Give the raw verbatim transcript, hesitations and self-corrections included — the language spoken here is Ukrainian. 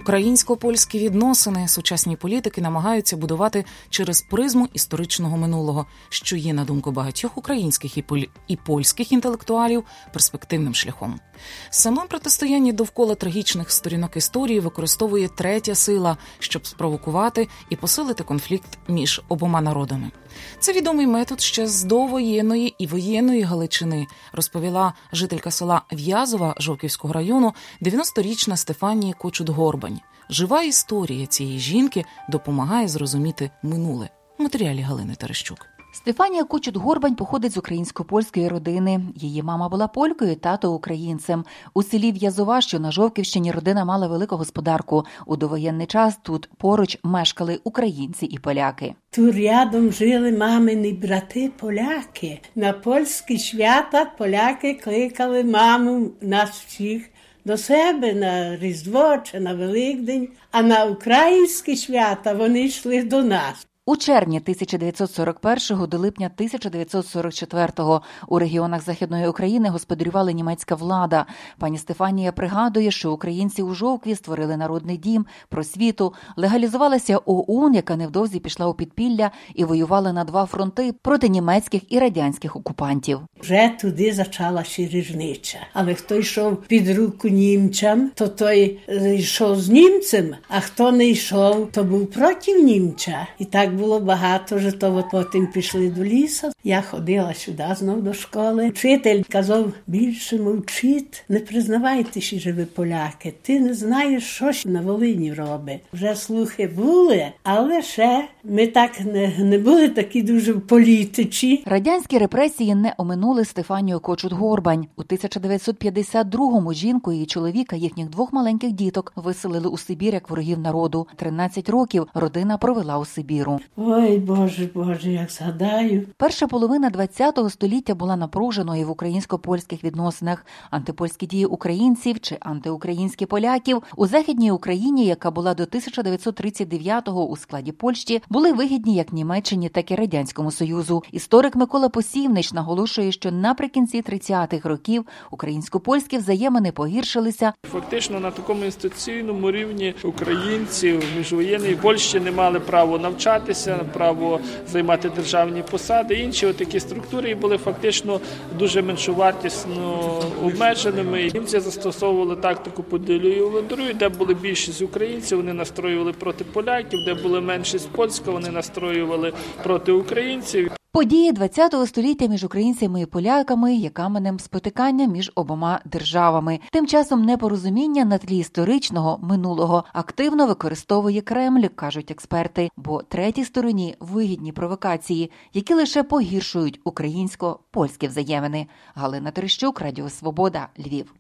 Українсько-польські відносини сучасні політики намагаються будувати через призму історичного минулого, що є, на думку багатьох українських і, поль... і польських інтелектуалів, перспективним шляхом. Саме протистояння довкола трагічних сторінок історії використовує третя сила, щоб спровокувати і посилити конфлікт між обома народами. Це відомий метод ще з довоєнної і воєнної Галичини, розповіла жителька села В'язова Жовківського району дев'яносторічна Стефанія Кочут-Горбань. Жива історія цієї жінки допомагає зрозуміти минуле. В матеріалі Галини Терещук. Стефанія Кочут-Горбань походить з українсько-польської родини. Її мама була полькою, тато – українцем. У селі В'язова, що на Жовківщині, родина мала велику господарку. У довоєнний час тут поруч мешкали українці і поляки. Тут рядом жили мамині брати-поляки. На польські свята поляки кликали маму нас всіх до себе на Різдво чи на Великдень, а на українські свята вони йшли до нас. У червні тисяча дев'ятсот сорок першого до липня тисяча дев'ятсот сорок четвертого у регіонах Західної України господарювала німецька влада. Пані Стефанія пригадує, що українці у Жовкві створили народний дім, просвіту, легалізувалася ОУН, яка невдовзі пішла у підпілля і воювала на два фронти проти німецьких і радянських окупантів. Вже туди почалася різниця. Але хто йшов під руку німцям, то той йшов з німцем, а хто не йшов, то був проти німця. І так було багато, що то потім пішли до лісу. Я ходила сюди знов до школи. Вчитель казав, більше мовчіть, не признавайтеся, що ви поляки. Ти не знаєш, що ж на Волині робить. Вже слухи були, але ще ми так не, не були такі дуже політичні. Радянські репресії не оминули Стефанію Кочут-Горбань. У тисяча дев'ятсот п'ятдесят другому жінку і її чоловіка, їхніх двох маленьких діток, виселили у Сибір як ворогів народу. тринадцять років родина провела у Сибіру. Ой, Боже, Боже, як згадаю. Перша половина ХХ століття була напруженою в українсько-польських відносинах. Антипольські дії українців чи антиукраїнські поляків у Західній Україні, яка була до тисяча дев'ятсот тридцять дев'ятого у складі Польщі, були вигідні як Німеччині, так і Радянському Союзу. Історик Микола Посівнич наголошує, що наприкінці тридцятих років українсько-польські взаємини погіршилися. Фактично на такому інституційному рівні українці в міжвоєнній Польщі не мали право навчатися, право займати державні посади. Інші отакі структури були фактично дуже меншовартісно обмеженими. Німці застосовували тактику поділю і володарюй, де були більшість українців, вони настроювали проти поляків, де була меншість польська, вони настроювали проти українців. Події ХХ століття між українцями і поляками є каменем спотикання між обома державами. Тим часом непорозуміння на тлі історичного минулого активно використовує Кремль, кажуть експерти, бо третій стороні вигідні провокації, які лише погіршують українсько-польські взаємини. Галина Терещук, Радіо Свобода, Львів.